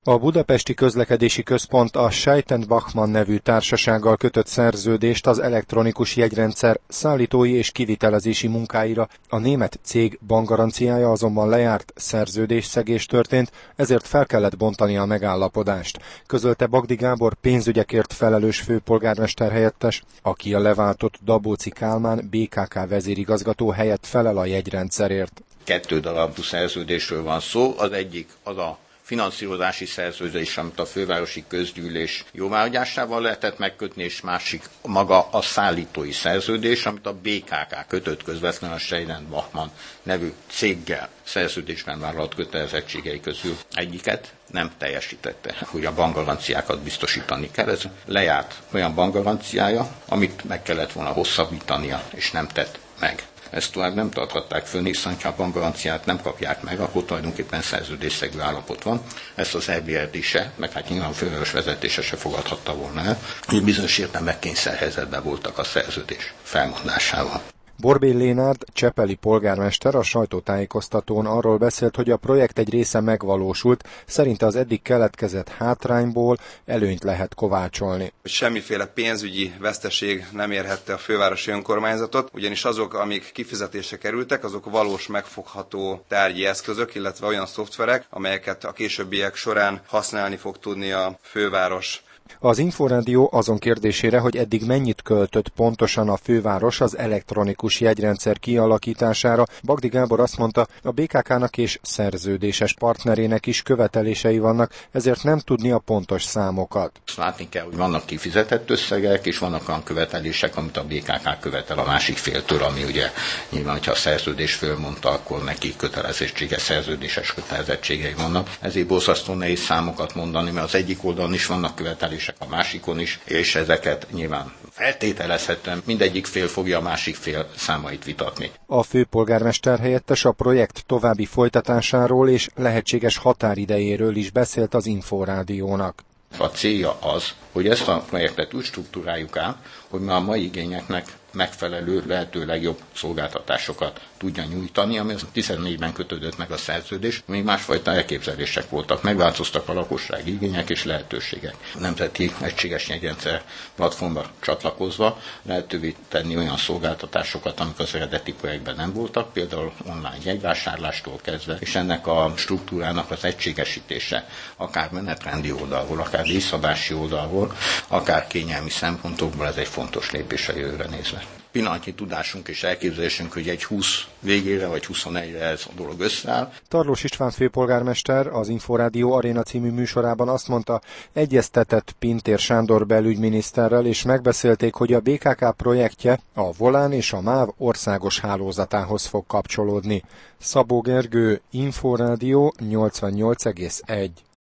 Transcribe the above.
A Budapesti Közlekedési Központ a Scheidt & Bachmann nevű társasággal kötött szerződést az elektronikus jegyrendszer szállítói és kivitelezési munkáira. A német cég bankgaranciája azonban lejárt, szerződésszegés történt, ezért fel kellett bontani a megállapodást, közölte Bagdi Gábor pénzügyekért felelős főpolgármester helyettes, aki a leváltott Dabóczy Kálmán BKK vezérigazgató helyett felel a jegyrendszerért. 2 darabú szerződésről van szó, az egyik az a finanszírozási szerződés, amit a fővárosi közgyűlés jóváhagyásával lehetett megkötni, és másik maga a szállítói szerződés, amit a BKK kötött közvetlenül a Scheidt & Bachmann nevű céggel szerződésben vállalt kötelezettségei közül egyiket nem teljesítette, hogy a bankgaranciákat biztosítani kell. Ez lejárt olyan bankgaranciája, amit meg kellett volna hosszabbítania, és nem tett meg. Ezt tovább nem tarthatták fönn, hiszen ha a bankgaranciát nem kapják meg, akkor tulajdonképpen szerződésszegű állapot van. Ezt az EBRD se, meg hát nyilván a főváros vezetése se fogadhatta volna el, hogy bizonyos értelemben kényszerhelyzetben voltak a szerződés felmondásával. Borbély Lénárd, csepeli polgármester a sajtótájékoztatón arról beszélt, hogy a projekt egy része megvalósult, szerinte az eddig keletkezett hátrányból előnyt lehet kovácsolni. Semmiféle pénzügyi veszteség nem érhette a fővárosi önkormányzatot, ugyanis azok, amik kifizetésre kerültek, azok valós megfogható tárgyi eszközök, illetve olyan szoftverek, amelyeket a későbbiek során használni fog tudni a főváros. Az Inforádió azon kérdésére, hogy eddig mennyit költött pontosan a főváros az elektronikus jegyrendszer kialakítására, Bagdi Gábor azt mondta, a BKK-nak és szerződéses partnerének is követelései vannak, ezért nem tudni a pontos számokat. Látni kell, hogy vannak kifizetett összegek, és vannak olyan követelések, amit a BKK követel a másik féltől, ami ugye nyilván, hogyha a szerződés fölmondta, akkor neki szerződéses kötelezettségei vannak. Ezért borzasztó nehéz számokat mondani, mert az egyik oldalon is vannak követelések, a másikon is, és ezeket nyilván feltételezhetően mindegyik fél fogja a másik fél számait vitatni. A főpolgármester helyettes a projekt további folytatásáról és lehetséges határidejéről is beszélt az Inforádiónak. A célja az, hogy ezt a projektet úgy struktúráljuk át, hogy már a mai igényeknek megfelelő, lehető legjobb szolgáltatásokat tudja nyújtani, ami 14-ben kötődött meg a szerződés, még másfajta elképzelések voltak, megváltoztak a lakossági igények és lehetőségek. A Nemzeti Egységes Jegyrendszer platformba csatlakozva lehetővé tenni olyan szolgáltatásokat, amik az eredeti projektben nem voltak, például online jegyvásárlástól kezdve, és ennek a struktúrának az egységesítése, akár menetrendi oldalról, akár díjszabási oldalról, akár kényelmi szempontokból, ez egy fontos lépés a jövőre nézve. Pillanatnyi tudásunk és elképzelésünk, hogy egy 20 végére vagy 21-re ez a dolog összeáll. Tarlós István főpolgármester az Inforádió Aréna című műsorában azt mondta, egyeztetett Pintér Sándor belügyminiszterrel, és megbeszélték, hogy a BKK projektje a Volán és a MÁV országos hálózatához fog kapcsolódni. Szabó Gergő, Inforádió 88,1.